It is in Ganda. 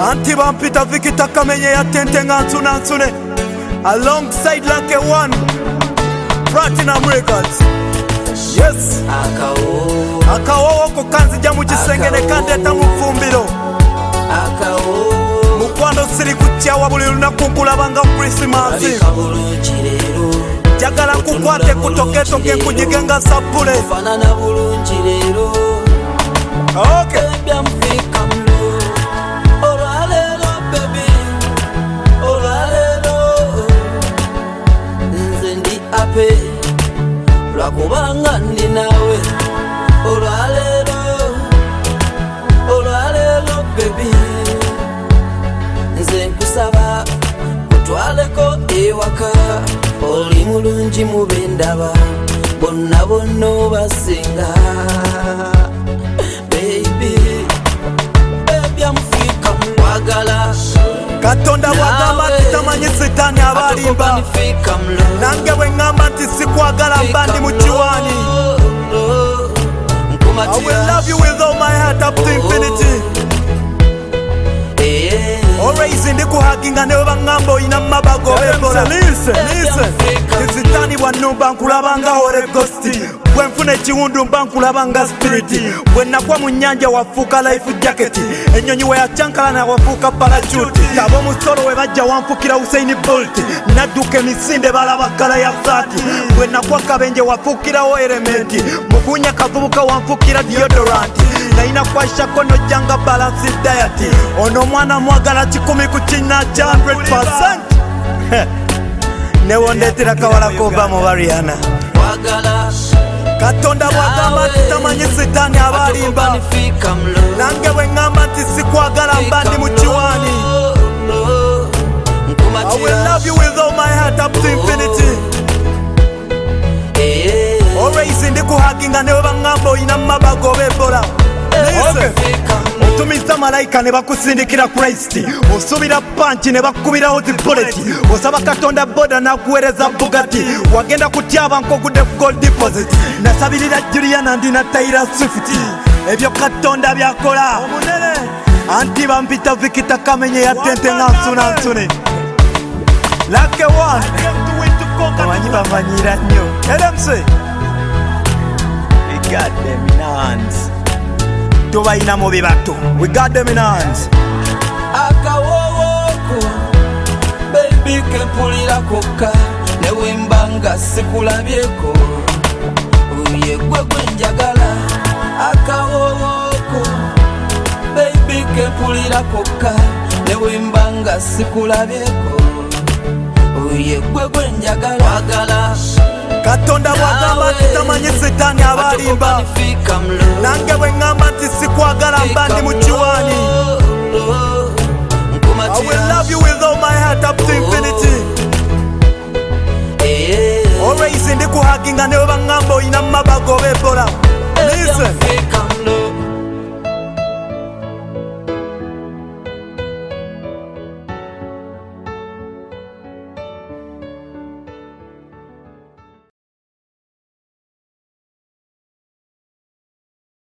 Anti Vampita Vikita Kamenye ya Tente Ngansuna Nsune alongside Like One Platinum Records. Yes, Akawo kukanzi jamu chisengene kande tamufumbiro mukwano siri kutya wabuli lunakunkulabanga Christmas jagala kukwate kutoketoke kujigenga sapule okay. Lwakubanga ndi nawe olwaleero baby nze nkusaba kutwaleko ewaka oli mulungi mu bendaba bonna bonna obasinga baby ebyamufika mwagala Katonda wagamba titamanyi sitani abalimba nange bwe ngamba nti sikwagala mba ndi mu kiwaani I will love you with all my heart up to infinity. Always ndi kuhaginga ne bangamba oyina mabago bebola. Listen Kizitani bwanumba nkulabanga hore ghost bwe nfuna ekiwundu mba nkulabanga spirit bwe nakwa mu nnyanja wafuuka life jacket ennyonyi we yacankala wafuuka parachute abo musolo we bajja wanfukira Usain Bolt nadduka emisinde balaba kkala ya saati bwe nakwa kabenje wafuukirawo elementi mugunya kavubuka wanfukira deodorant nalina kwashako nojjanga balance diet ono mwana mwagala 10 ku kina 100% newondetera kawala koba mu Bariana Katonda wagamba titamanyi sitani abalimba nange bwe ngamba nti sikwagala mba ndi mu kiwaani I will love you with all my heart up to infinity. Always ndi kuhaginga ne bangamba oyina mabago bebola. Listen otumisa malayika ne bakusindikira Christ osubira panchi ne bakubiraho zi bullet osaba Katonda boda nakuweereza Bugatti wagenda kutyaba nkogudde gold deposit nasabirira Juliana ndina Taylor Swift ebyo Katonda byakola omunene Anti Vampita Vikita Kamenye ya Tente Nsune Like One amanyi bamanyira nnyo LMC we got them in hands. Tubaina mu bibato we got them in hands. Akawowoko baby kempulira kokka ne wembanga sikulabyeko uye gwe njagala akawowoko baby kempulira kokka ne wembanga sikulabyeko uye gwe njagala wagala Katonda wagamba titamanyi sitani abalimba nange bwe ngamba nti sikwagala mba ndi mu kiwaani I will love you with all my heart up to infinity. Always ndi kuhaginga ne bangamba oyina mabago bebola.